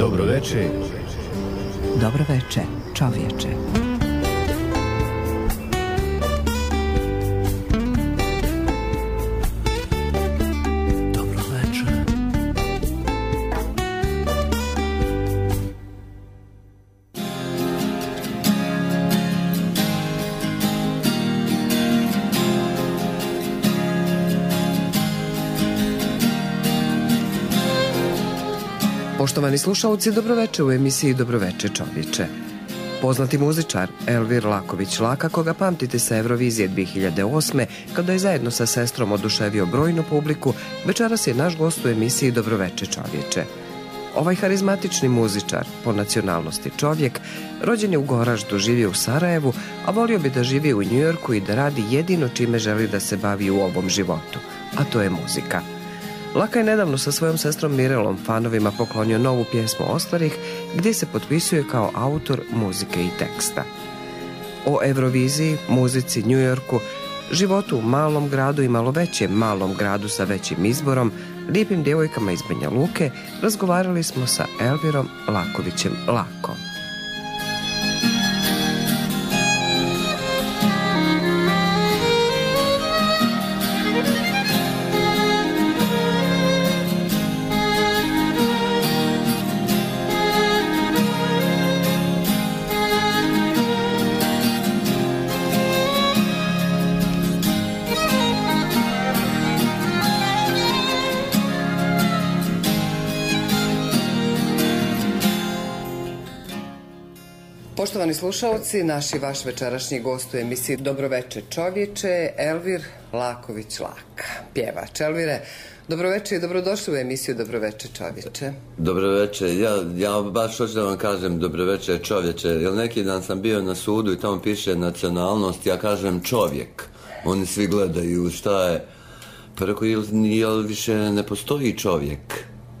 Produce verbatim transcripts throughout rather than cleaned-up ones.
Dobroveče. Dobroveče, čovječe. Poštovani slušalci, dobroveče u emisiji Dobroveče čovječe. Poznati muzičar Elvir Laković-Laka, koga pamtite sa Eurovizije dvije hiljade osme, kada je zajedno sa sestrom oduševio brojnu publiku, večeras je naš gost u emisiji Dobroveče čovječe. Ovaj harizmatični muzičar, po nacionalnosti čovjek, rođen je u Goraždu, živi u Sarajevu, a volio bi da živi u Njujorku i da radi jedino čime želi da se bavi u ovom životu, a to je muzika. Laka je nedavno sa svojom sestrom Mirelom fanovima poklonio novu pjesmu Ostarih, gdje se potpisuje kao autor muzike i teksta. O Euroviziji, muzici, Njujorku, životu u malom gradu i malo većem malom gradu sa većim izborom, lijepim djevojkama iz Banja Luke, razgovarali smo sa Elvirom Lakovićem Lakom. Poštovani slušalci, naš i vaš večerašnji gost u emisiji Dobroveče čovječe, Elvir Laković-Lak, pjevač. Elvire, dobroveče i dobrodošli u emisiju Dobroveče čovječe. Dobroveče, ja, ja baš hoću da vam kažem Dobroveče čovječe, jer neki dan sam bio na sudu i tamo piše nacionalnost, ja kažem čovjek. Oni svi gledaju šta je, pa rekao, jel, jel više ne postoji čovjek?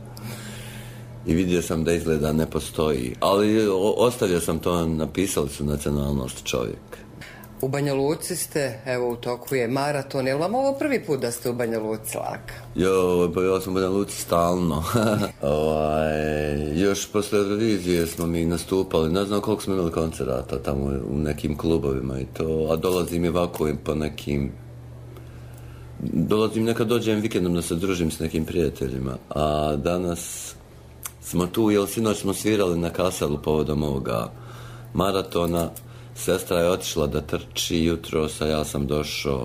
I vidio sam da izgleda ne postoji, ali ostavio sam to, napisali su nacionalnost čovjek. U Banja Luci ste, evo u toku je maraton, je li vam ovo prvi put da ste u Banja Luci, Laka? Jo, pa ja sam u Banja Luci stalno. ovaj, još posle Eurovizije smo mi nastupali, ne znam koliko smo imali koncerata tamo u nekim klubovima i to, a dolazim i ovako po nekim... Dolazim, nekad dođem vikendom da se družim s nekim prijateljima, a danas... smo tu, jer sinoć smo svirali na Kaselu povodom ovoga maratona. Sestra je otišla da trči jutros, a ja sam došao.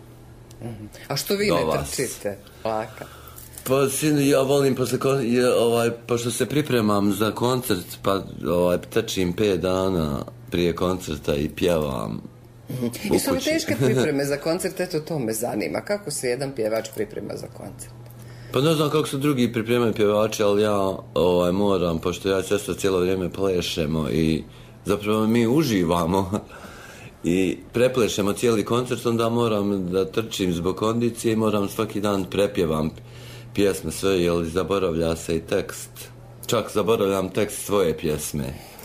A što vi ne trčite, Laka? Pa sin, ja volim posle, ovaj, pošto se pripremam za koncert, pa ovaj, trčim pet dana prije koncerta i pjevam. Mm-hmm. I su li teške pripreme za koncert? Eto, to me zanima. Kako se jedan pjevač priprema za koncert? Pa ne znam kako su drugi pripremaju pjevači, ali ja ovaj, moram, pošto ja i sestra cijelo vrijeme plešemo i zapravo mi uživamo i preplešemo cijeli koncert, onda moram da trčim zbog kondicije i moram svaki dan prepjevam pjesme sve, jer zaboravlja se i tekst. Čak zaboravljam tekst svoje pjesme.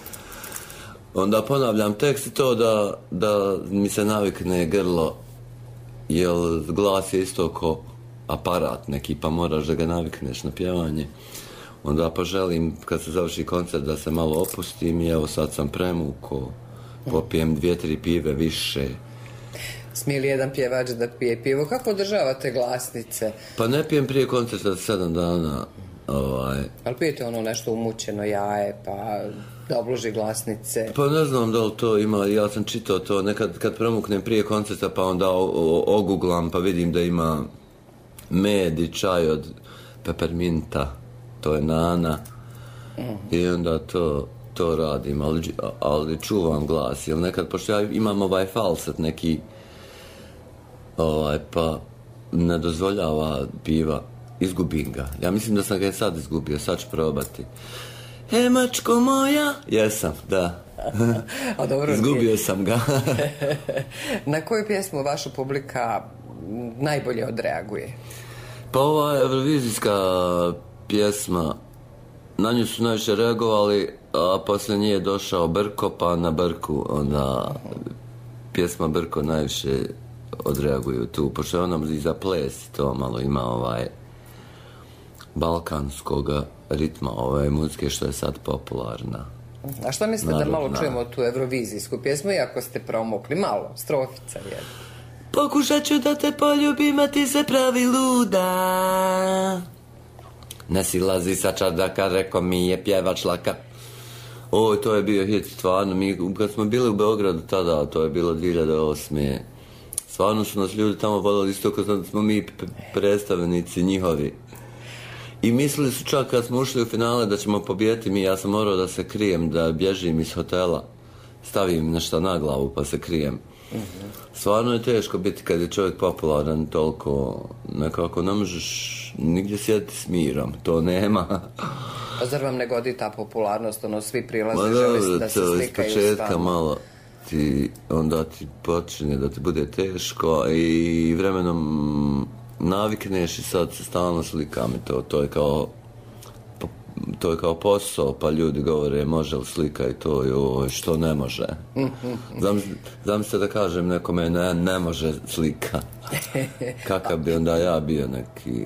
Onda ponavljam tekst i to da, da mi se navikne grlo, jer glas je isto ko aparat neki, pa moraš da ga navikneš na pjevanje. Onda poželim kad se završi koncert da se malo opustim i evo sad sam premuko, popijem dvije, tri pive više. Smije li jedan pjevač da pije pivo? Kako održavate glasnice? Pa ne pijem prije koncerta sedam dana. Ovaj. Ali pijete ono nešto umućeno jaje, pa da obloži glasnice? Pa ne znam da li to ima, ja sam čitao to, nekad kad premuknem prije koncerta pa onda oguglam pa vidim da ima med i čaj od peperminta, to je nana, mm-hmm. I onda to, to radim, ali, ali čuvam glas, jer nekad, pošto ja imam ovaj falset neki, ovaj, pa ne dozvoljava piva, izgubim ga. Ja mislim da sam ga i sad izgubio, sad ću probati. He, mačko moja, jesam, da. A dobro, izgubio sam ga. Na koju pjesmu vaša publika najbolje odreaguje? Pa ova eurovizijska pjesma, na nju su najviše reagovali, a poslije nje je došao Brko, pa na Brku onda pjesma Brko najviše odreaguju tu, pošto je ona i za ples to malo ima ovaj balkanskog ritma ove muzike što je sad popularna. A što mislite Narodna. Da malo čujemo tu eurovizijsku pjesmu, iako ste promukli malo, strofica jedna. Pokušat ću da te poljubim, a ti se pravi luda. Ne silazi sa čardaka, rekao mi je pjevač laka. Oj, to je bio hit, stvarno. Mi, kad smo bili u Beogradu tada, to je bilo dvije hiljade osme. Stvarno su nas ljudi tamo voljeli isto kao da smo mi predstavnici njihovi. I mislili su čak kad smo ušli u finale da ćemo pobijeti mi, ja sam morao da se krijem, da bježim iz hotela. Stavim nešto na glavu pa se krijem. Mm-hmm. Stvarno je teško biti kad je čovjek popularan toliko, nekako ne možeš nigdje sjediti s mirom, to nema. A zar vam ne godi ta popularnost, ono svi prilaze, Ma želi da se to, slikaju iz početka malo ti, onda ti počinje da ti bude teško i vremenom navikneš i sad se stalno slikam i to, to je kao to je kao posao, pa ljudi govore može li slika i to, joj, što ne može. Znam, znam se da kažem nekome ne, ne može slika. Kakav bi onda ja bio neki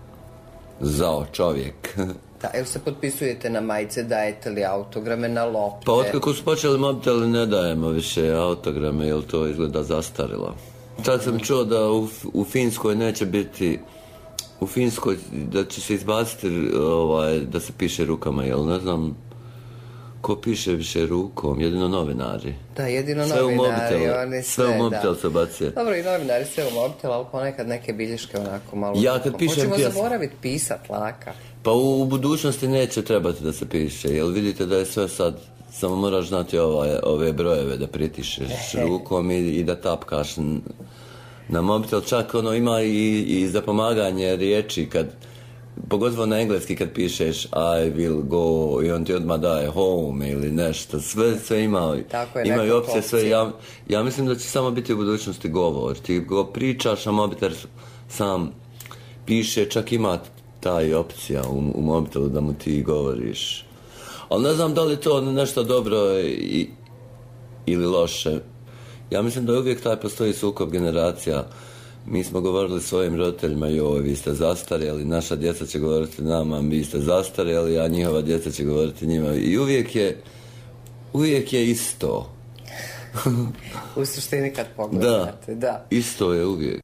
zao čovjek. Da, jel se potpisujete na majice, dajete li autograme na lopte? Pa otkako su počeli mobiteli ne dajemo više autograme, jer to izgleda zastarilo. Čak sam čuo da u, u Finskoj neće biti, u Finskoj da će se izbaciti ovaj, da se piše rukama, jel ne znam ko piše više rukom, jedino novinari. Da, jedino sve novinari, u oni sve, sve u mobitel se bacije. Dobro, i novinari sve u mobitel, ali ponekad neke bilješke onako malo... Ja kad pišem Hoćemo pjesmu... zaboraviti pisat, laka. Pa u, u budućnosti neće trebati da se piše, jer vidite da je sve sad, samo moraš znati ove, ove brojeve da pritišeš rukom i, i da tapkaš na mobitel. Čak ono ima i, i za pomaganje riječi, kad, pogotovo na engleski kad pišeš I will go i on ti odmah daje home ili nešto, sve, sve ima, ima i opcije, sve. Ja, ja mislim da će samo biti u budućnosti govor, ti go pričaš, a mobitel sam piše, čak ima taj opcija u, u mobitelu da mu ti govoriš. Ali ne znam da li to nešto dobro i, ili loše. Ja mislim da je uvijek taj postoji sukob generacija. Mi smo govorili svojim roditeljima, joj, vi ste zastarjeli, naša djeca će govoriti nama, vi ste zastarjeli, a njihova djeca će govoriti njima. I uvijek je, uvijek je isto. U suštini kad pogledate, da. Da, isto je uvijek.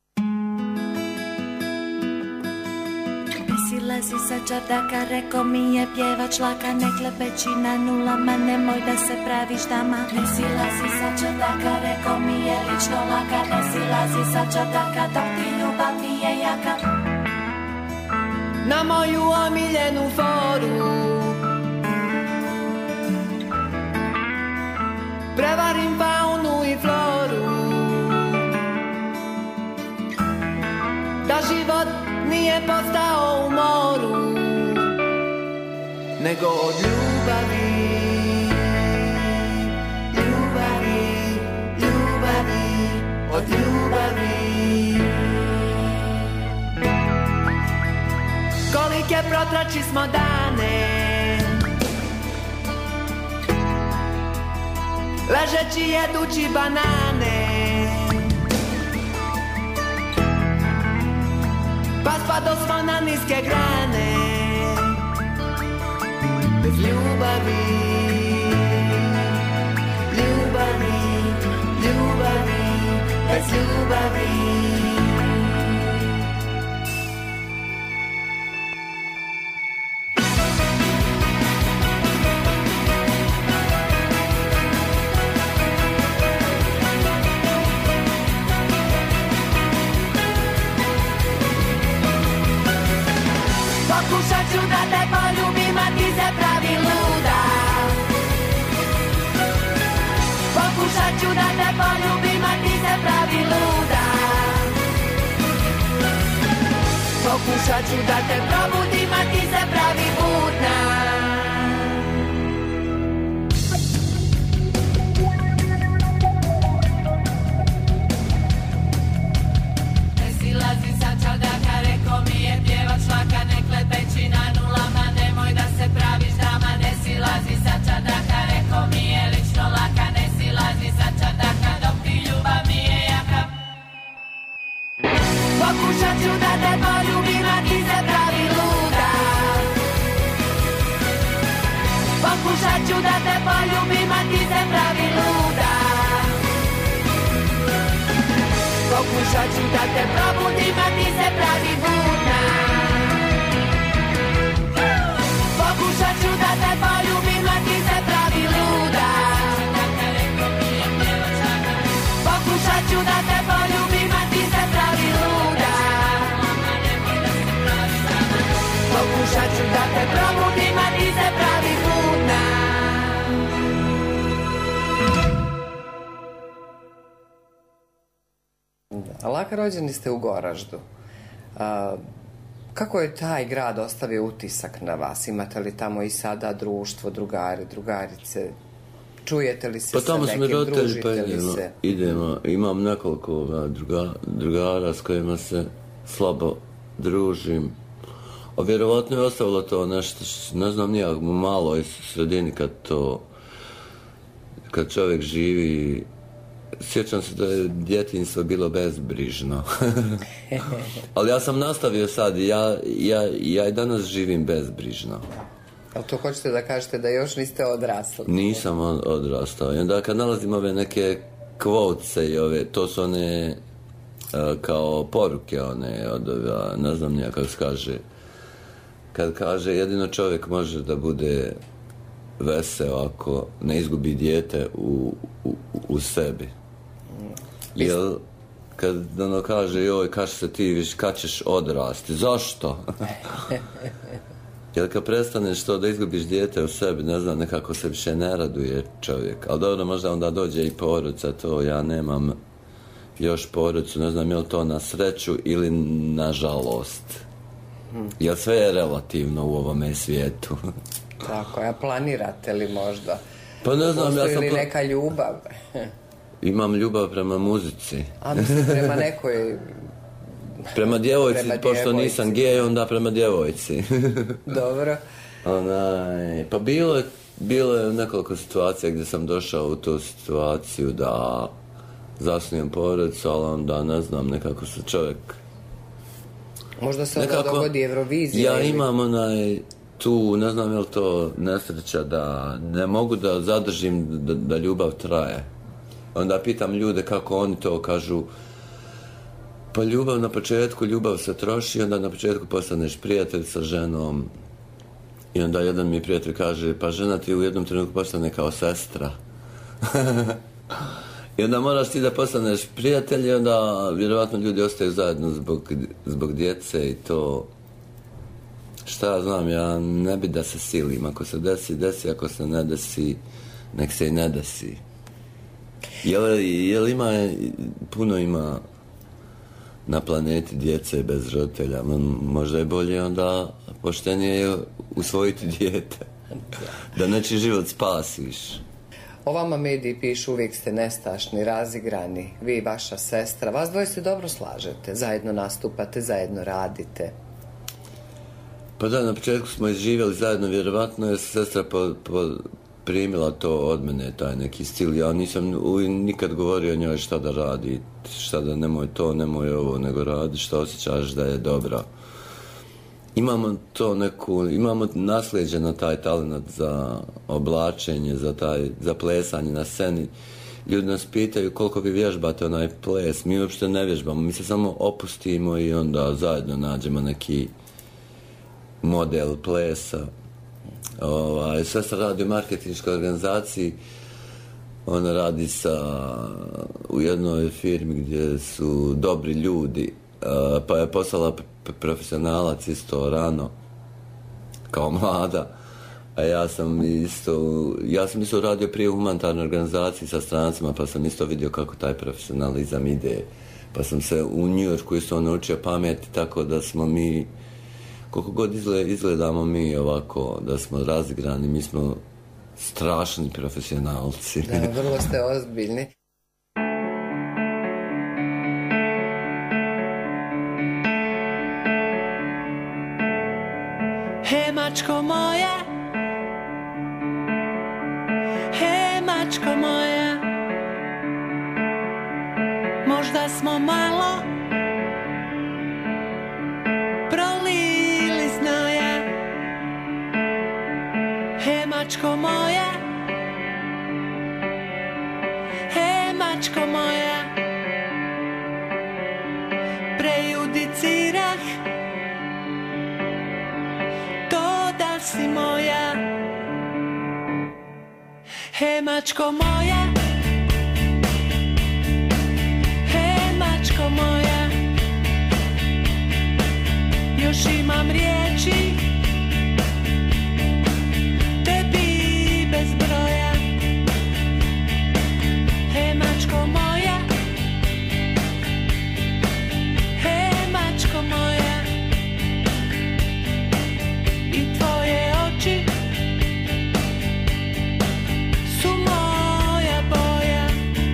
Silazi sa čardaka, reko mi je pjevač laka, ne klepeći na nulama, nemoj da se praviš dama. Ne silazi sa čardaka, reko mi je lično laka, ne silazi sa čardaka, dok ti ljubav nije jaka. Na moju omiljenu foru prevarim faunu i floru, da život nije postao u moru, nego od ljubavi, ljubavi, ljubavi, od ljubavi. Kolike protrači smo dane, ležeći jedući banane, pa spado smo na niske grane, bez ljubavi, ljubavi, ljubavi, bez ljubavi. Pokušat ću da te poljubim, a ti se pravi luda. Pokušat ću da te poljubim, a ti se pravi luda. Pokušat ću da te probudim, a ti se pravi budna. Ne silazi sa čardaka, reko mi je pjevač laka, ne klepeći na nulama, nemoj da se praviš dama. Ne silazi sa čardaka, reko mi je lično laka, ne silazi sa čardaka, dok ti ljubav mi je jaka. Pokušat ću da te poljubim, a ti se pravi luda. Pokušat ću da te probudim, a ti se pravi budna. Pokušat ću da te poljubim, a ti se pravi luda. Pokušat ću da te poljubim, a ti se pravi luda. Pokušat ću da te probudim, a ti se pravi budna. Laka, rođeni ste u Goraždu. A, kako je taj grad ostavio utisak na vas? Imate li tamo i sada društvo, drugari, drugarice? Čujete li se pa sa tamo nekim, smo roditelji, družite pa li idemo, se? idemo, imam nekoliko ovoga, druga, drugara s kojima se slabo družim. A vjerovatno je ostavilo to nešto, ne znam nijak, malo iz sredini kad to, kad čovjek živi. Sjećam se da je djetinjstvo bilo bezbrižno. Ali ja sam nastavio sad, ja, ja, ja i danas živim bezbrižno. Ali to hoćete da kažete da još niste odrasli? Nisam odrastao. I onda kad nalazim ove neke kvotce i ove, to su one uh, kao poruke, one od ove, ne znam nija kako se kaže. Kad kaže jedino čovjek može da bude veseo ako ne izgubi dijete u, u, u sebi. Jel, kad ono kaže, joj, kaže se ti, viš, kad ćeš odrasti? Zašto? Jer kad prestaneš to da izgubiš dijete u sebi, ne znam, nekako se više ne raduje čovjek. Ali dobro, možda onda dođe i porodica, to ja nemam još porodicu, ne znam je li to na sreću ili na žalost. Jer sve je relativno u ovome svijetu. Tako, a planirate li možda? Pa ne znam, postoji ja sam... li Pla... neka ljubav? Imam ljubav prema muzici. A mislim prema nekoj... Prema djevojci, prema pošto djevojci. nisam gej, onda prema djevojci. Dobro. Onaj, pa bilo je, bilo je nekoliko situacija gdje sam došao u tu situaciju da zasnujem porodicu, ali onda ne znam, nekako se čovjek... Možda se onda nekako, dogodi Eurovizija. Ja ili... imam onaj, tu, ne znam je li to nesreća da ne mogu da zadržim da, da ljubav traje. Onda pitam ljude kako oni to kažu. Pa ljubav na početku, ljubav se troši, onda na početku postaneš prijatelj sa ženom. I onda jedan mi prijatelj kaže, pa žena ti u jednom trenutku postane kao sestra. I onda moraš ti da postaneš prijatelj i onda vjerovatno ljudi ostaju zajedno zbog, zbog djece i to... Šta ja znam, ja ne bi da se silim. Ako se desi, desi, ako se ne desi, nek se i ne desi. Jel, jel ima, puno ima na planeti djece bez roditelja? Možda je bolje onda poštenije je usvojiti dijete. Da nečiji život spasiš. O vama mediji pišu, uvijek ste nestašni, razigrani, vi i vaša sestra. Vas dvoje se dobro slažete, zajedno nastupate, zajedno radite. Pa da, na početku smo izživjeli zajedno, vjerovatno je sestra po, po, primila to od mene, taj neki stil. Ja nisam nikad govorio njoj šta da radi, šta da nemoj to, nemoj ovo, nego radi šta osjećaš da je dobra. Imamo to neku, imamo naslijeđeno taj talent za oblačenje, za, taj, za plesanje na sceni. Ljudi nas pitaju koliko vi vježbate onaj ples, mi uopšte ne vježbamo, mi se samo opustimo i onda zajedno nađemo neki model plesa. Ovaj, sestra radi u marketinškoj organizaciji, ona radi sa, u jednoj firmi gdje su dobri ljudi, pa je poslala profesionalac isto rano kao mlada, a ja sam isto ja sam isto radio prije u humanitarnoj organizaciji sa strancima, pa sam isto vidio kako taj profesionalizam ide, pa sam se u New Yorku isto naučio pameti, tako da smo mi koliko god izgledamo mi ovako da smo razigrani, mi smo strašni profesionalci. Da, vrlo ste ozbiljni. He mačko moja, he mačko moja, možda smo malo prolili znoja. He mačko moja, he mačko moja, si moja. He mačko moja, he mačko moja, još imam riječi tebi bez broja. He mačko moja, he mačko moja, i tvoje oči su moja boja.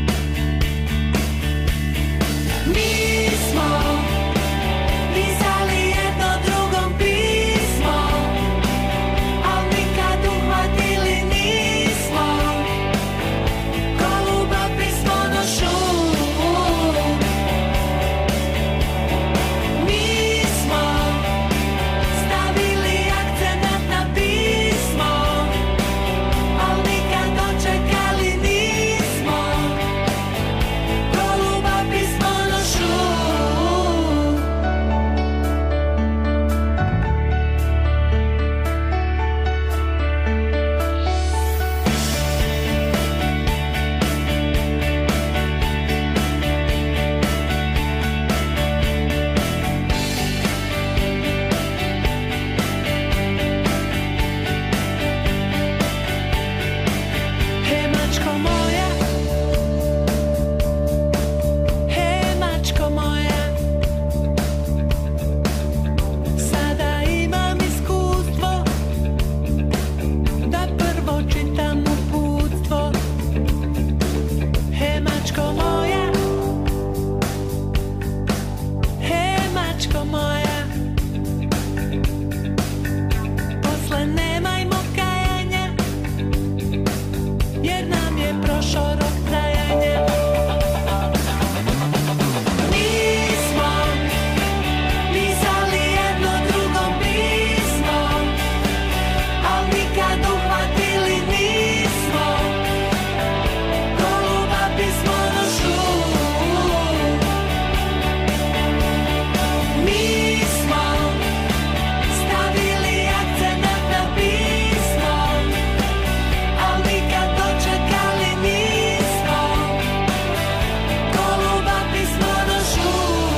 Mi smo pisali jedno drugom pismo, al nikad uhvatili nismo. Ko ljubav pismo nošu. Mi smo stavili akcenat na pismo, al nikad dočekali nismo. Ko ljubav pismo nošu. He mačko moja, he mačko moja, sada imam iskustvo da prvo čitam uputstvo. He mačko moja, he mačko moja, posle nemajmo kajanja, jer nam je prošao rok trajanja. Mi smo pisali jedno drugom pismo, al nikad uhvatili nismo. Ko ljubav pismo nošu. Mi smo stavili akcenat na pismo, al nikad dočekali nismo. Ko ljubav pismo nošu.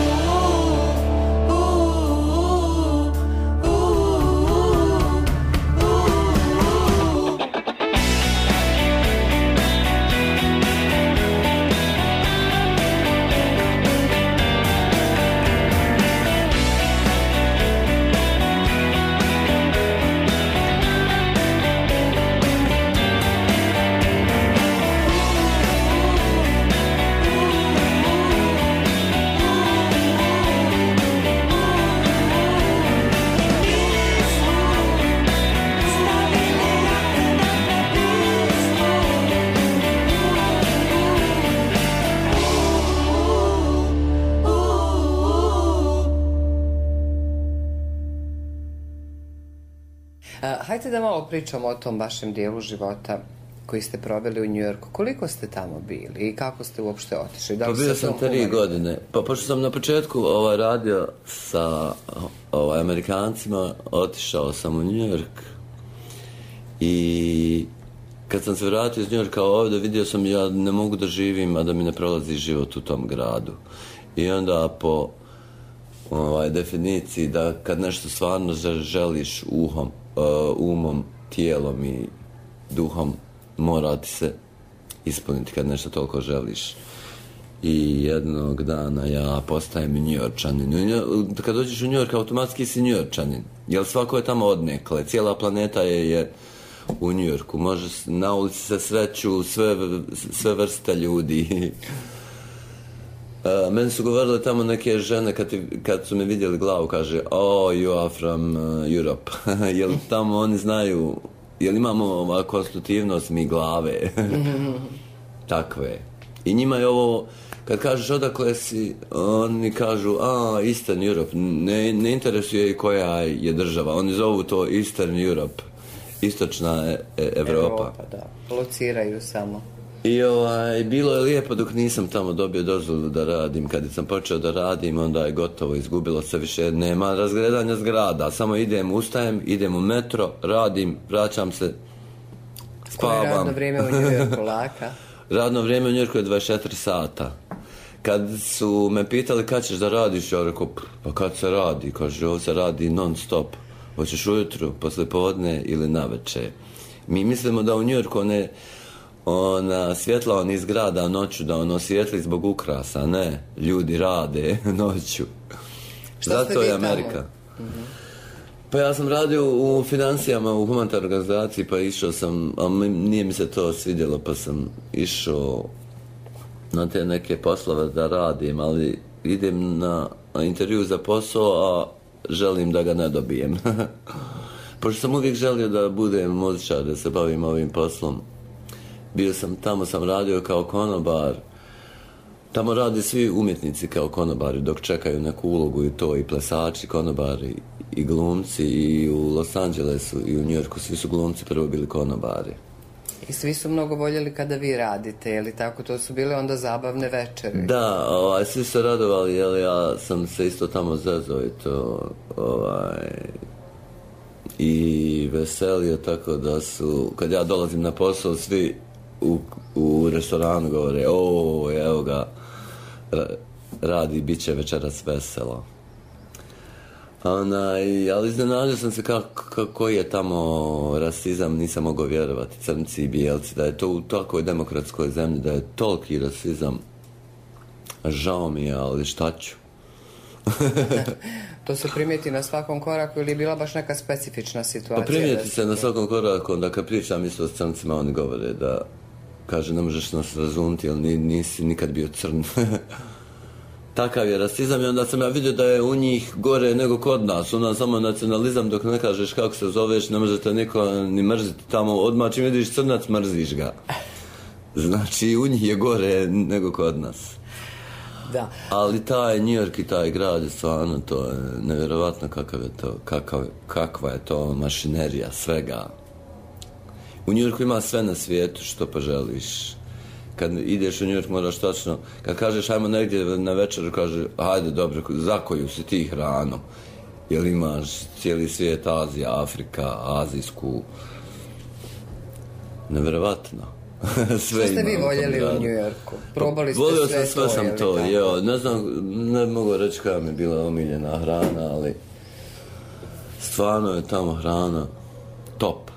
A, hajde da malo pričamo o tom vašem dijelu života koji ste proveli u Njujorku. Koliko ste tamo bili i kako ste uopšte otišli? Da Pa li bio ste sam to tri humani? godine. Pa pošto sam na početku ovaj, radio sa ovaj, Amerikancima, otišao sam u New York i kad sam se vratio iz New Yorka ovdje, vidio sam ja ne mogu da živim, a da mi ne prolazi život u tom gradu. I onda po ovaj, definiciji da kad nešto stvarno želiš uhom, uh, umom, tijelom i duhom, mora ti se ispuniti kad nešto toliko želiš. I jednog dana ja postajem Njujorčanin. Kad dođeš u Njujork, automatski si Njujorčanin. Jer svako je tamo odnekle. Cijela planeta je, je u Njujorku. Može, na ulici se sreću sve, sve vrste ljudi. Uh, meni su govorile tamo neke žene kad, ti, kad su me vidjeli glavu, kaže oh, you are from uh, Europe. Jer tamo oni znaju, jel imamo ova konstitutivnost mi glave. Takve. I njima je ovo, kad kažeš odakle si, oni kažu a, Eastern Europe. Ne, ne interesuje i koja je država. Oni zovu to Eastern Europe. Istočna e- e- Evropa. Evropa, da. Lociraju samo. I ovaj, bilo je lijepo dok nisam tamo dobio dozvolu da radim. Kad sam počeo da radim, onda je gotovo, izgubilo se više, nema razgledanja zgrada. Samo idem, ustajem, idem u metro, radim, vraćam se, spavam. Koje je radno vrijeme u New Yorku, laka? Radno vrijeme u New Yorku je dvadeset četiri sata. Kad su me pitali kad ćeš da radiš, ja rekao, pa kad se radi? Kaže, ovo se radi non stop. Hoćeš ujutru, posle podne ili navečer. Mi mislimo da u New Yorku one, ona svjetla on iz grada noću, da ono svijetli zbog ukrasa. Ne, ljudi rade noću. Zato je Amerika. Mm-hmm. Pa ja sam radio u financijama u humanitarnoj organizaciji, pa išao sam, a nije mi se to svidjelo, pa sam išao na te neke poslove da radim, ali idem na intervju za posao, a želim da ga ne dobijem. Pošto sam uvijek želio da budem muzičar, da se bavim ovim poslom. Bio sam, tamo sam radio kao konobar. Tamo rade svi umjetnici kao konobari dok čekaju neku ulogu, i to i plesači, konobari i glumci, i u Los Angelesu i u New Yorku svi su glumci prvo bili konobari. I svi su mnogo voljeli kada vi radite, je li tako? To su bile onda zabavne večeri. Da, ovaj, svi su radovali, jer ja sam se isto tamo zezao i to ovaj, i veselio, tako da su, kad ja dolazim na posao, svi u, u restoranu govore, o, evo ga, radi, bit će večeras veselo. Onaj, ali iznenadio sam se kako, koji je tamo rasizam, nisam mogao vjerovati, crnci i bijelci, da je to u takvoj demokratskoj zemlji, da je toliki rasizam. Žao mi je, ali šta ću? To se primijeti na svakom koraku ili je bila baš neka specifična situacija? Pa primijeti se na svakom koraku, onda kad pričam isto s crncima, oni govore da, kaže, ne možeš nas razumiti, jer nisi nikad bio crn. Takav je rasizam, i onda sam ja vidio da je u njih gore nego kod nas. U nas samo nacionalizam, dok ne kažeš kako se zoveš, ne možete niko ni mrziti tamo. Odmah čim vidiš crnac, mrziš ga. Znači, u njih je gore nego kod nas. Da. Ali taj New York i taj grad je stvarno, to je nevjerovatno kakav je to, kakav, kakva je to mašinerija svega. U New Yorku ima sve na svijetu što poželiš. Kad ideš u New York moraš tačno, kad kažeš ajmo negdje na večer, kaže hajde dobro, za koju si ti hranu? Jel imaš cijeli svijet, Azija, Afrika, azijsku? Nevjerovatno. Sve što ste vi voljeli u New Yorku? Probali ste Volio sve, sam, sve to, sam to, jo, ne znam, ne mogu reći koja mi je bila omiljena hrana, ali stvarno je tamo hrana top.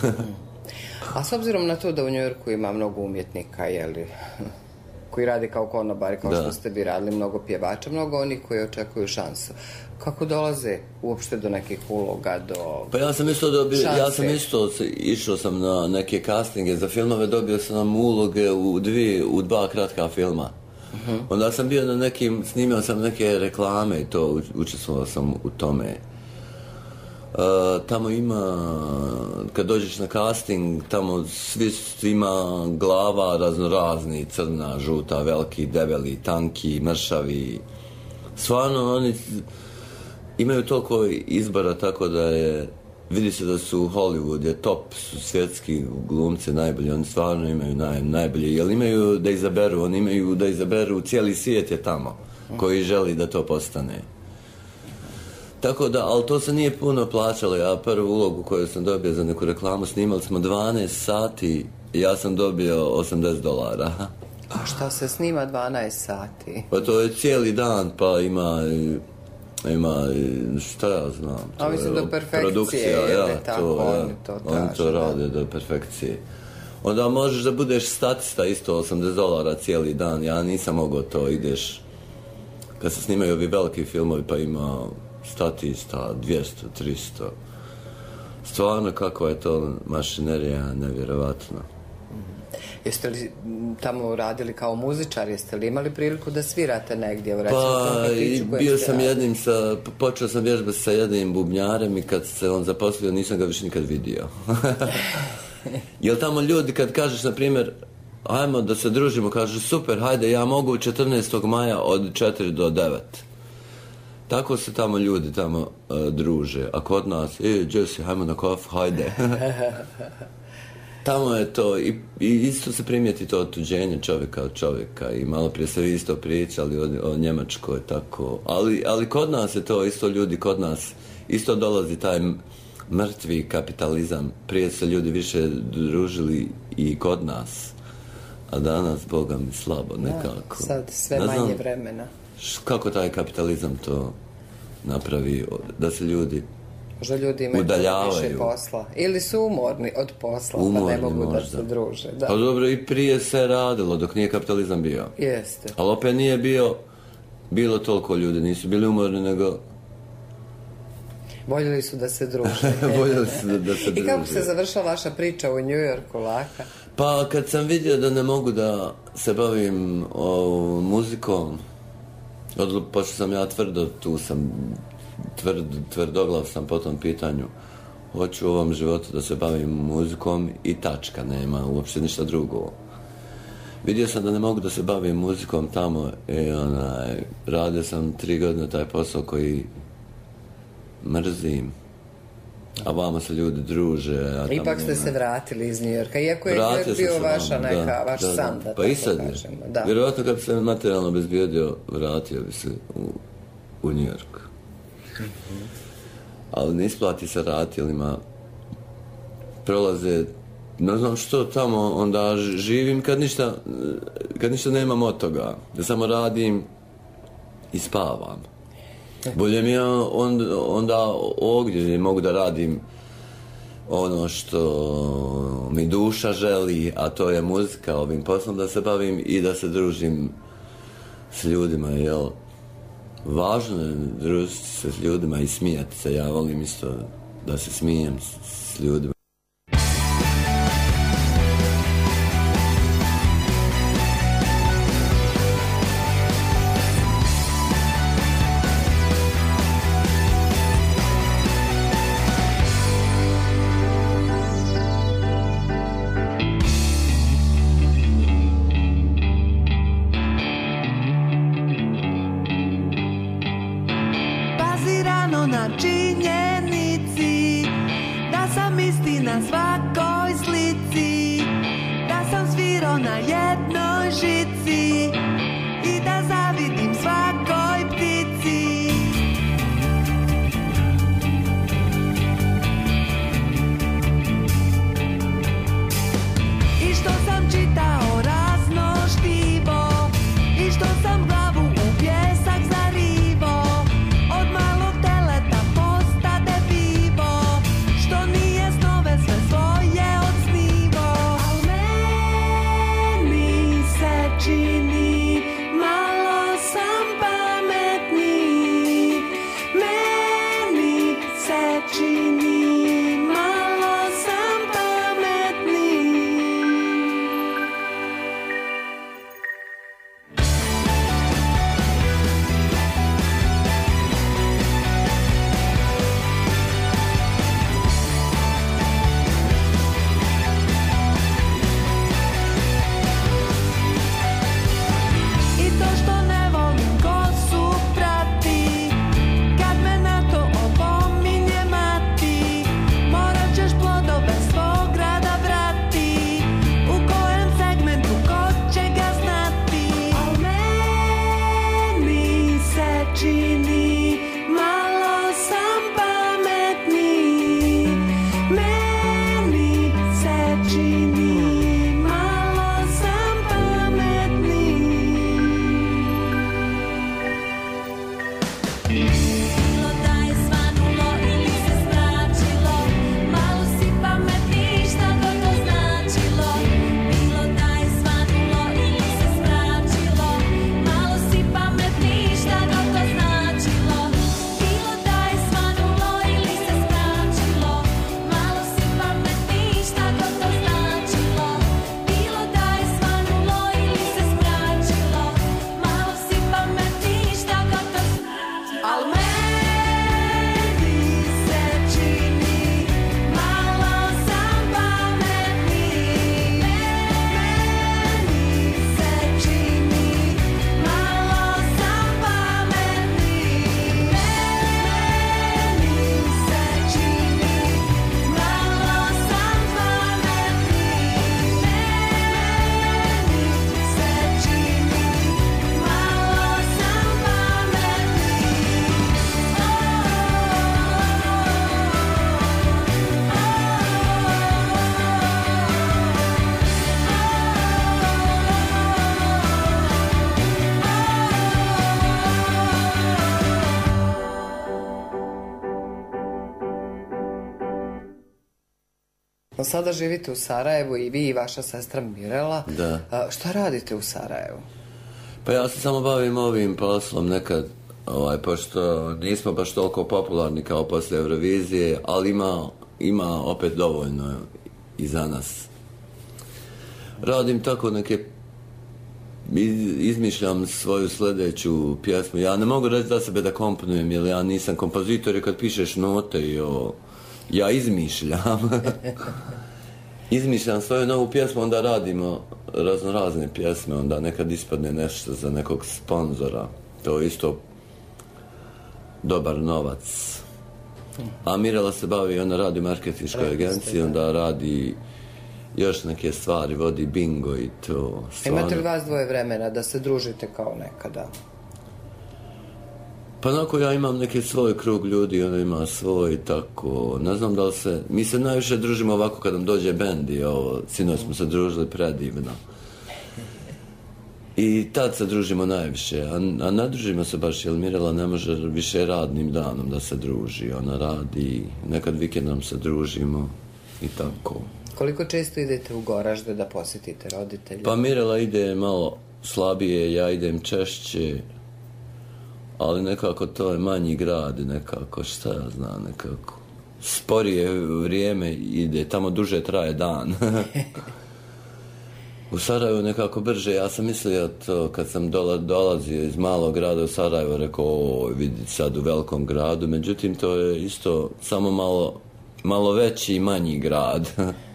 A s obzirom na to da u New Yorku ima mnogo umjetnika, jeli, koji radi kao konobari, kao da. Što ste vi radili, mnogo pjevača, mnogo onih koji očekuju šansu. Kako dolaze uopšte do nekih uloga, do Pa ja sam isto dobio, šanse? ja sam isto, išao sam na neke castinge za filmove, dobio sam uloge u dvije, u dva kratka filma. Uh-huh. Onda sam bio na nekim, snimao sam neke reklame i to, učestvovao sam u tome. Uh, tamo ima, kad dođeš na casting, tamo svi ima glava raznorazni, crna, žuta, veliki, debeli, tanki, mršavi. Stvarno oni imaju toliko izbora, tako da je, vidi se da su Hollywood je top, su svjetski glumci najbolji, oni stvarno imaju naj, najbolje, jer imaju da izaberu, oni imaju da izaberu, cijeli svijet je tamo, koji želi da to postane. Tako da, ali to se nije puno plaćalo. Ja prvu ulogu koju sam dobio za neku reklamu, snimali smo dvanaest sati i ja sam dobio osamdeset dolara. A šta se snima dvanaest sati? Pa to je cijeli dan, pa ima ima, šta ja znam, to a mislim do perfekcije, produkcija, ja, tako, to, ja, oni to oni traže, to rade do perfekcije. Onda možeš da budeš statista isto osamdeset dolara cijeli dan, ja nisam mogao to, ideš, kad se snimaju ovi veliki filmovi, pa ima statista, dvjesto, tristo. Stvarno, kakva je to mašinerija, nevjerovatno. Jeste li tamo radili kao muzičar, jeste li imali priliku da svirate negdje? Pa, bio sam jednim sa, počeo sam vježbati sa jednim bubnjarem i kad se on zaposlio nisam ga više nikad vidio. Jel tamo ljudi kad kažeš, na primjer, ajmo da se družimo, kažu super, hajde, ja mogu četrnaestog maja od četiri do devet. Tako se tamo ljudi tamo uh, druže. A kod nas, e, Jesse, hajmo na kof, hajde. tamo je to, i, i isto se primijeti to otuđenje čovjeka od čovjeka i malo prije ste vi isto pričali o, o Njemačkoj, tako, ali, ali kod nas je to isto, ljudi kod nas isto dolazi taj mrtvi kapitalizam, prije se ljudi više družili i kod nas, a danas, Boga mi, slabo nekako. Da, sad sve ne znam, manje vremena. Kako taj kapitalizam to napravi, da se ljudi Možda ljudi imaju više posla. Ili su umorni od posla, umorni, pa ne mogu možda da se druže. Da. Pa dobro, i prije se radilo dok nije kapitalizam bio. Jeste. Ali opet nije bio, bilo toliko ljudi, nisu bili umorni, nego... Voljeli su da se druže. Voljeli su da, da se druže. I kako se završila vaša priča u New Yorku, Laka? Pa kad sam vidio da ne mogu da se bavim o, muzikom, počeo sam ja tvrdo, tu sam tvrd, tvrdoglav sam po tom pitanju. Hoću u ovom životu da se bavim muzikom i tačka, nema uopšte ništa drugo. Vidio sam da ne mogu da se bavim muzikom tamo i onaj, radio sam tri godine taj posao koji mrzim. A vama se ljudi druže. A ipak ste se vratili iz New Yorka, iako je New York bio vaša neka, da, vaš da, san, da, pa tako i sad kažemo. Da. Vjerovatno kad bi se materijalno obezbijedio, vratio bi se u, u New York. Mm-hmm. Ali ne isplati se ratilima. Prolaze, ne znam što tamo, onda živim kad ništa, kad ništa nemam od toga. Da samo radim i spavam. Bolje mi je onda, onda ovdje mogu da radim ono što mi duša želi, a to je muzika, ovim poslom da se bavim i da se družim s ljudima, jel? Važno je družiti se s ljudima i smijati se, ja volim isto da se smijem s ljudima. Genie Sada živite u Sarajevu i vi i vaša sestra Mirela. Da. A, šta radite u Sarajevu? Pa ja se samo bavim ovim poslom nekad, ovaj, pošto nismo baš toliko popularni kao poslije Eurovizije, ali ima, ima opet dovoljno i za nas. Radim tako neke, izmišljam svoju sljedeću pjesmu. Ja ne mogu reći za sebe da komponujem, jer ja nisam kompozitor i kad pišeš note i o, ja izmišljam. Izmišljam svoju novu pjesmu, onda radimo razno razne pjesme, onda nekad ispadne nešto za nekog sponzora. To je isto dobar novac. A Mirela se bavi, ona radi u marketinškoj agenciji, onda radi još neke stvari, vodi bingo i to. Stvarno. Imate li vas dvoje vremena da se družite kao nekada? Pa onako ja imam neki svoj krug ljudi, ona ima svoj, tako, ne znam da li se, mi se najviše družimo ovako kad nam dođe bend i ovo, sinoć smo se družili predivno. I tad se družimo najviše, a, a ne družimo se baš, jer Mirela ne može više radnim danom da se druži, ona radi, nekad vikendom se družimo i tako. Koliko često idete u Goražde da posjetite roditelje? Pa Mirela ide malo slabije, ja idem češće, ali nekako to je manji grad, nekako, šta ja znam, nekako sporije vrijeme ide, tamo duže traje dan. U Sarajevu nekako brže, ja sam mislio to kad sam dola, dolazio iz malog grada u Sarajevo, rekao, o, vidi sad u velikom gradu, međutim to je isto samo malo, malo veći i manji grad.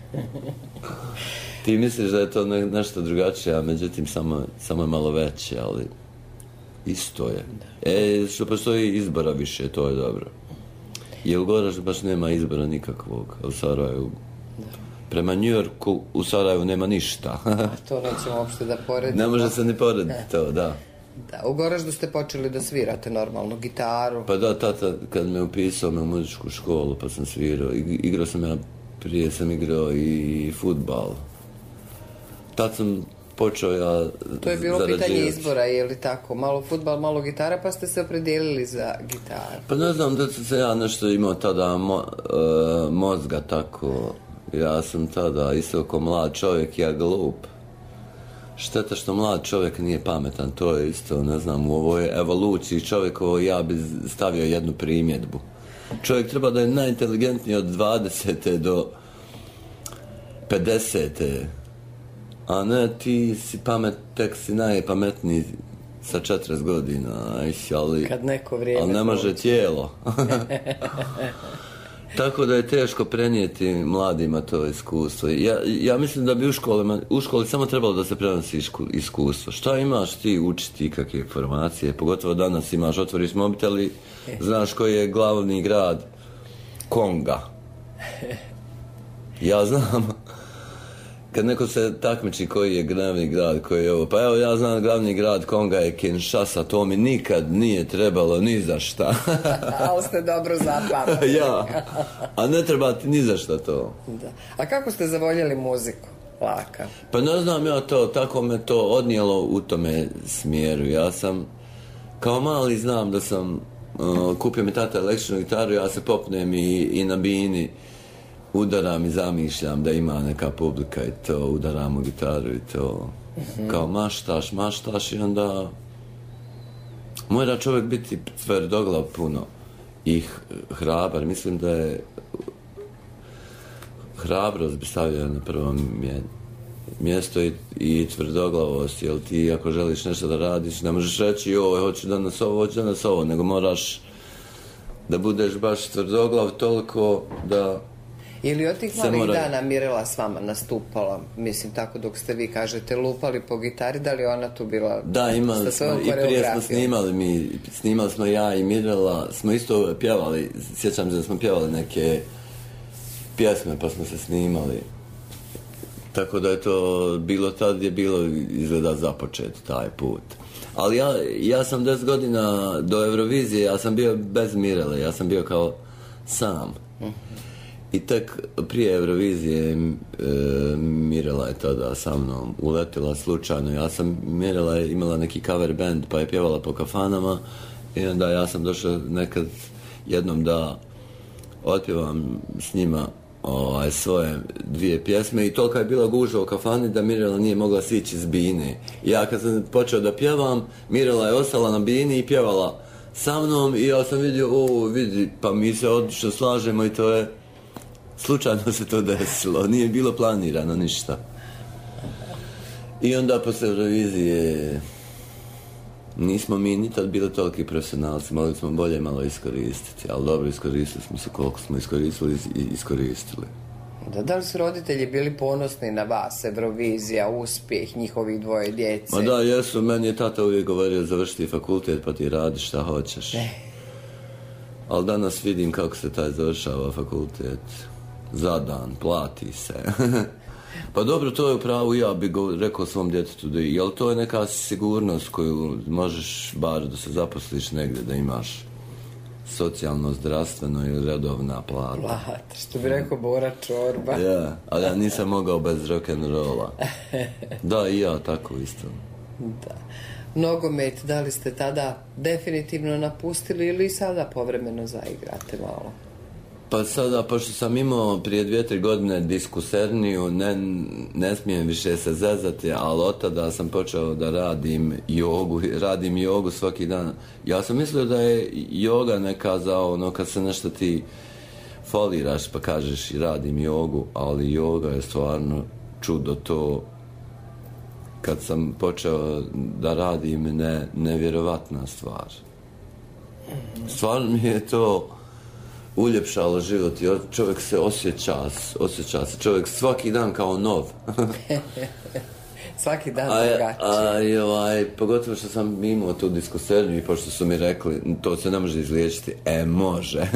Ti misliš da je to ne, nešto drugačije, a međutim samo, samo je malo veće, ali isto je. E, što postoji izbora više, to je dobro. Jer u Goraždu baš nema izbora nikakvog, u Sarajevu. Prema New Yorku u Sarajevu nema ništa. To nećemo uopšte da poredimo. Ne može se ni porediti to, da. Da, u Goraždu ste počeli da svirate normalno gitaru. Pa da, tata kad me upisao me u muzičku školu pa sam svirao. Igrao sam ja, prije sam igrao i fudbal. Tad sam počeo ja To je bilo zarađivati. pitanje izbora, je li tako? Malo fudbal, malo gitara, pa ste se opredijelili za gitaru. Pa ne znam da sam se ja nešto imao tada mo, uh, mozga tako. Ja sam tada isto kao mlad čovjek, ja glup. Šteta što mlad čovjek nije pametan, to je isto, ne znam, u ovoj evoluciji čovjekovo ja bi stavio jednu primjedbu. Čovjek treba da je najinteligentniji od dvadesete do pedesete, a ne ti si pamet, tek si najpametniji sa četrdeset godina, ali, Kad neko vrijeme ali ne može prođe. tijelo. Tako da je teško prenijeti mladima to iskustvo. Ja, ja mislim da bi u školima, u školi samo trebalo da se prenosi iskustvo. Šta imaš ti učiti kakve informacije? Pogotovo danas imaš, otvoriš mobitel i znaš koji je glavni grad Konga. Ja znam. Kad neko se takmiči koji je glavni grad, koji je ovo, pa evo ja znam glavni grad Konga je Kinshasa, to mi nikad nije trebalo ni za šta. Ali ste dobro zapamtili. Ja, a ne treba ti ni za šta to. Da. A kako ste zavoljeli muziku, Laka? Pa ne znam ja to, tako me to odnijelo u tome smjeru. Ja sam, kao mali znam da sam, uh, kupio mi tata električnu gitaru, ja se popnem i, i na bini udaram i zamišljam da ima neka publika i to, udaram u gitaru i to, mm-hmm. kao maštaš, maštaš i onda mora čovjek biti tvrdoglav puno i hrabar. Mislim da je hrabrost bi stavljala na prvo mjesto i, i tvrdoglavost, jer ti ako želiš nešto da radiš ne možeš reći joj, hoću danas ovo, hoću danas ovo, nego moraš da budeš baš tvrdoglav toliko da Ili od tih malih mora... dana Mirela s vama nastupala, mislim tako dok ste vi kažete lupali po gitari, da li ona tu bila da, imali smo, i prije smo snimali mi, snimali smo ja i Mirela, smo isto pjevali, sjećam se da smo pjevali neke pjesme pa smo se snimali. Tako da je to bilo, tad je bilo izgleda započet taj put. Ali ja, ja sam deset godina do Eurovizije, ja sam bio bez Mirele, ja sam bio kao sam. I tek prije Eurovizije e, Mirela je tada sa mnom uletila slučajno. Ja sam, Mirela je imala neki cover band pa je pjevala po kafanama i onda ja sam došao nekad jednom da otpjevam s njima ovaj, svoje dvije pjesme i tolika je bila gužva u kafani da Mirela nije mogla sići s bine. Ja kad sam počeo da pjevam, Mirela je ostala na bini i pjevala sa mnom i ja sam vidio, o, vidi, pa mi se odlično slažemo i to je, slučajno se to desilo, nije bilo planirano ništa. I onda posle Eurovizije nismo mi ni tad bili toliki profesionalci, mogli smo bolje malo iskoristiti, ali dobro, iskoristili smo se koliko smo iskoristili i iskoristili. Da, da li su roditelji bili ponosni na vas, Eurovizija, uspjeh njihovih dvoje djece? Ma da, jesu, meni je tata uvijek govorio završiti fakultet pa ti radi šta hoćeš. Ne. Ali danas vidim kako se taj završava fakultet. Zadan, plati se. Pa dobro, to je upravo, ja bih rekao svom djetetu da je, jel to je neka sigurnost koju možeš bar da se zaposliš negdje, da imaš socijalno, zdravstveno ili redovna plata. Plata, što bi rekao Bora Čorba. Ja, ali ja nisam mogao bez rock'n'rolla. Da, i ja tako isto. Da. Nogomet, da li ste tada definitivno napustili ili sada povremeno zaigrate malo? Pa sada, pošto sam imao prije dvije, tri godine diskuserniju, ne, ne smijem više se zezati, ali od tada sam počeo da radim jogu, radim jogu svaki dan. Ja sam mislio da je joga neka za ono, kad se nešto ti foliraš pa kažeš i radim jogu, ali joga je stvarno čudo to. Kad sam počeo da radim, ne, nevjerovatna stvar. Stvarno mi je to uljepšalo život i čovjek se osjeća, osjeća se čovjek svaki dan kao nov. Svaki dan drugačije. A, ovaj, pogotovo što sam imao tu diskuserniju i pošto su mi rekli to se ne može izliječiti, e može.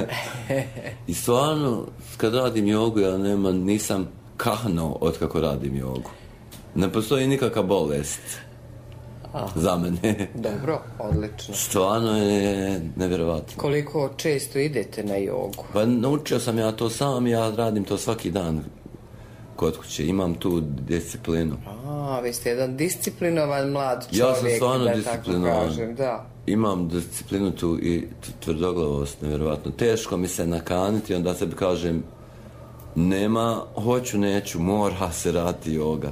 I stvarno kad radim jogu ja nema, nisam kahnuo od kako radim jogu. Ne postoji nikakva bolest. Aha. Za mene. Dobro, odlično. Stvarno je nevjerovatno. Koliko često idete na jogu? Pa naučio sam ja to sam, ja radim to svaki dan kod kuće, imam tu disciplinu. A, vi ste jedan disciplinovan mlad čovjek, ja sam stvarno da disciplinovan. tako kažem, da. Imam disciplinu tu i tvrdoglavost, nevjerovatno. Teško mi se nakaniti, onda sebi kažem nema, hoću, neću, mora se raditi joga.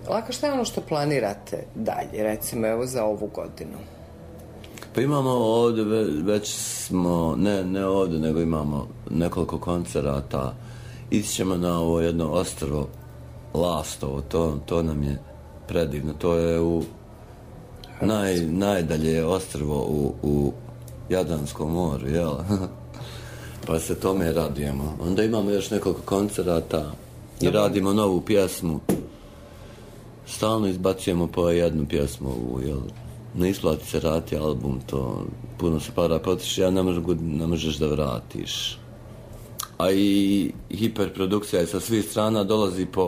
Laka, šta je ono što planirate dalje, recimo evo za ovu godinu? Pa imamo ovdje, već smo, ne, ne ovdje, nego imamo nekoliko koncerata. Ići ćemo na ovo jedno ostrvo Lastovo, to, to nam je predivno. To je u naj, najdalje ostrvo u, u Jadranskom moru, jel? Pa se tome radujemo. Onda imamo još nekoliko koncerata i radimo novu pjesmu. Stalno izbacujemo po jednu pjesmu, jel? Ne isplati se rati album, to puno se para potiši, a ne, možeš, ne možeš da vratiš. A i hiperprodukcija je sa svih strana, dolazi po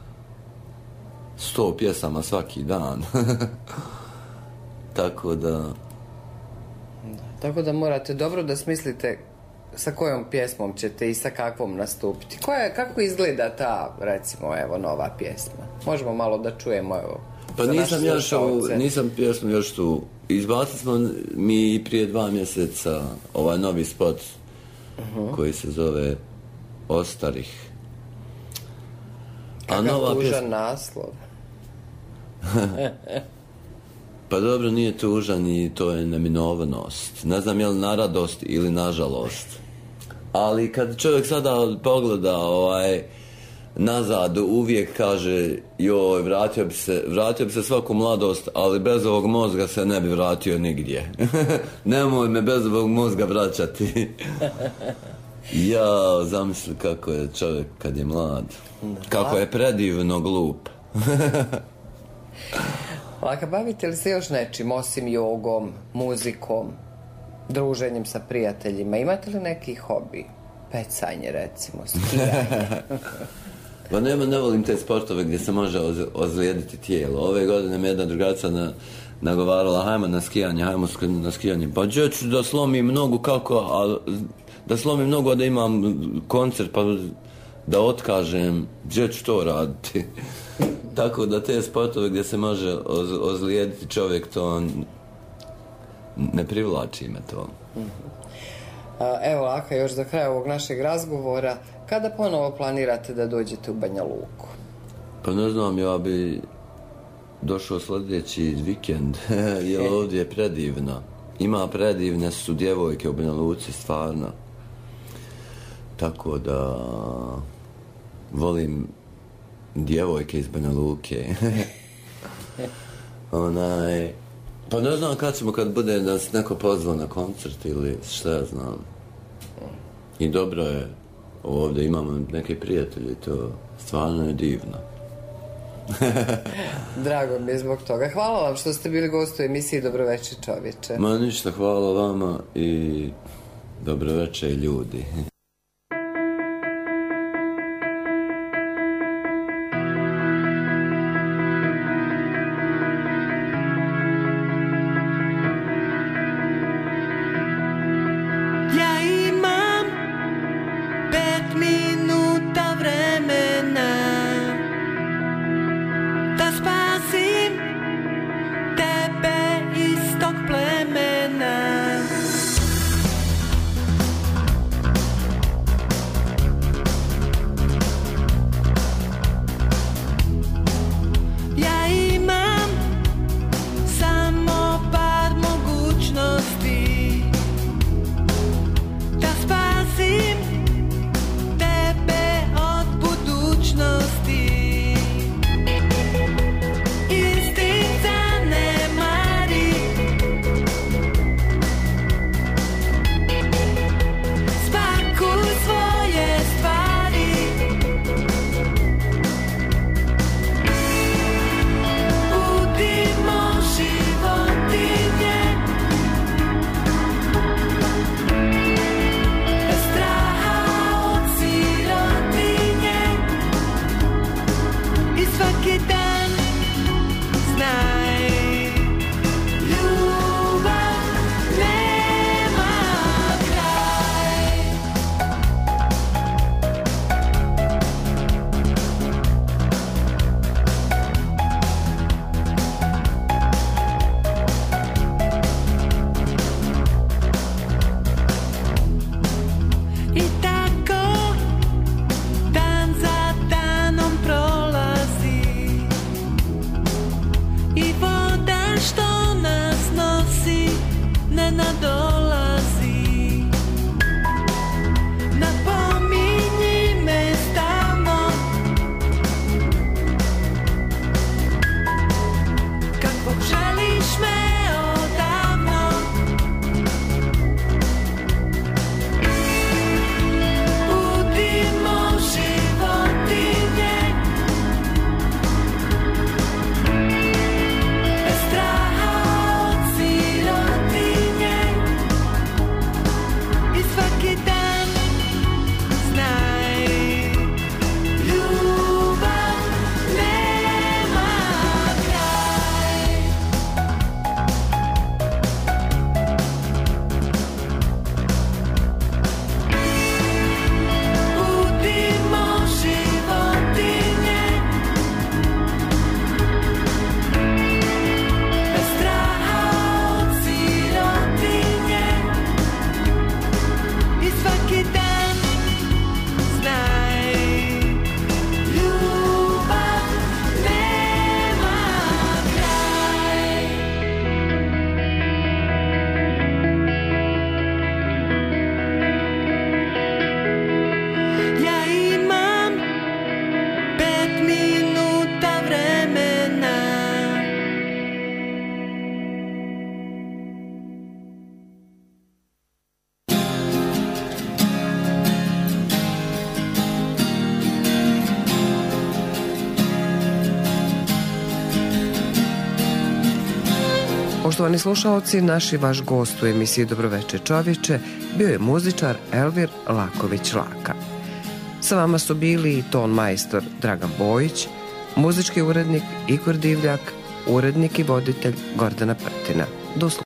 sto pjesama svaki dan. Tako da... Tako da morate dobro da smislite sa kojom pjesmom ćete i sa kakvom nastupiti. Koja, kako izgleda ta, recimo, evo, nova pjesma? Možemo malo da čujemo, evo. Pa nisam, još ovu, nisam pjesmu još tu. Izbacili smo mi prije dva mjeseca ovaj novi spot uh-huh. koji se zove Ostarih. Kakav nova tužan pjesma... naslov. Pa dobro, nije tužan i to je neminovnost. Ne znam je li na radost ili na žalost. Ali kad čovjek sada pogleda ovaj... nazad, uvijek kaže joj, vratio bi se vratio bi se svaku mladost, ali bez ovog mozga se ne bi vratio nigdje. Nemoj me bez ovog mozga vraćati. Ja, zamisli kako je čovjek kad je mlad. Kako je predivno glup. Laka, bavite li se još nečim osim jogom, muzikom, druženjem sa prijateljima? Imate li neki hobi? Pecanje, recimo, skijanje. Pa nema, ne volim te sportove gdje se može oz, ozlijediti tijelo. Ove godine me jedna drugačica na, nagovarala, hajmo na skijanje, hajmo na skijanje. Pa gdje ću da slomim nogu, kako, a, da slomim nogu, a da imam koncert, pa da otkažem, gdje ću to raditi? Tako da te sportove gdje se može oz, ozlijediti čovjek, to ne privlači me to. Evo, Laka, još za kraj ovog našeg razgovora, kada ponovo planirate da dođete u Banja Luku? Pa ne znam, ja bi došao sljedeći vikend, jer ovdje je predivno. Ima predivne su djevojke u Banja Luci, stvarno. Tako da volim djevojke iz Banja Luke. Onaj... Pa ne znam kad ćemo, kad bude da se neko pozvao na koncert ili šta ja znam. I dobro je, ovdje imamo neke prijatelje, to stvarno je divno. Drago mi je zbog toga. Hvala vam što ste bili gost u emisiji Dobroveče čovječe. Ma ništa, hvala vama i dobroveče ljudi. Poštovani slušaoci, naš i vaš gost u emisiji Dobroveče čovječe bio je muzičar Elvir Laković-Laka. Sa vama su bili i ton majstor Dragan Bojić, muzički urednik Igor Divljak, urednik i voditelj Gordana Prtina. Do slušanja.